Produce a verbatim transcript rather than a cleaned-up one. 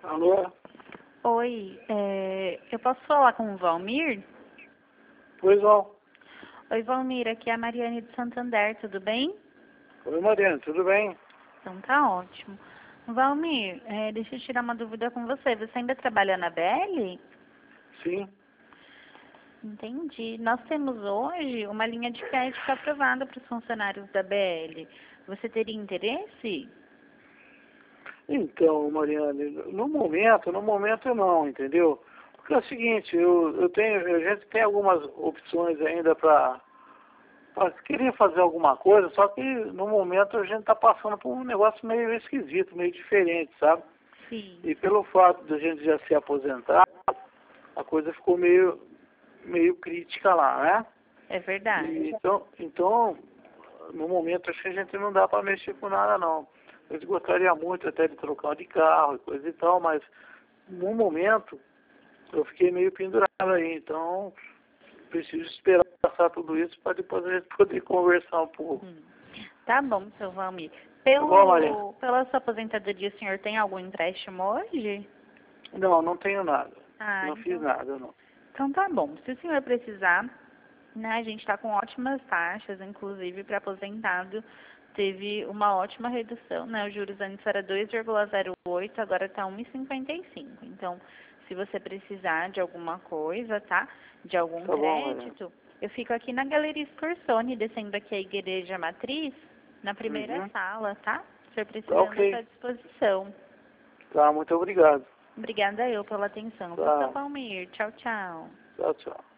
Alô? Oi, é, eu posso falar com o Valmir? Pois não. Oi, Valmir, aqui é a Mariane de Santander, tudo bem? Oi, Mariana, tudo bem? Então tá ótimo. Valmir, é, deixa eu tirar uma dúvida com você. Você ainda trabalha na B L? Sim. Entendi. Nós temos hoje uma linha de crédito aprovada para os funcionários da B L. Você teria interesse? Então, Mariane, no momento, no momento não, entendeu? Porque é o seguinte, eu, eu tenho, a gente tem algumas opções ainda para querer fazer alguma coisa, só que no momento a gente está passando por um negócio meio esquisito, meio diferente, sabe? Sim. E pelo fato de a gente já se aposentar, a coisa ficou meio, meio crítica lá, né? É verdade. E, então, então, no momento acho que a gente não dá para mexer com nada não. A gente gostaria muito até de trocar de carro e coisa e tal, mas no momento eu fiquei meio pendurado aí, então preciso esperar passar tudo isso para depois a gente poder conversar um pouco. Hum. Tá bom, seu Valmir. Tá bom, Maria? Pelo, pela sua aposentadoria, o senhor tem algum empréstimo hoje? Não, não tenho nada. Ah, Não fiz então, nada, não. então tá bom. Se o senhor precisar, né, a gente está com ótimas taxas, inclusive para aposentado teve uma ótima redução, né? Os juros antes era dois vírgula zero oito, agora está um vírgula cinquenta e cinco. Então, se você precisar de alguma coisa, tá? De algum Tá bom, Maria. crédito, eu fico aqui na Galeria Scorsone, descendo aqui a Igreja Matriz, na primeira Uhum. sala, tá? Se eu Tá precisando, eu ok. estou à disposição. Tá, muito obrigado. Obrigada eu pela atenção. Tá. Seu Valmir, tchau, tchau. Tchau, tchau.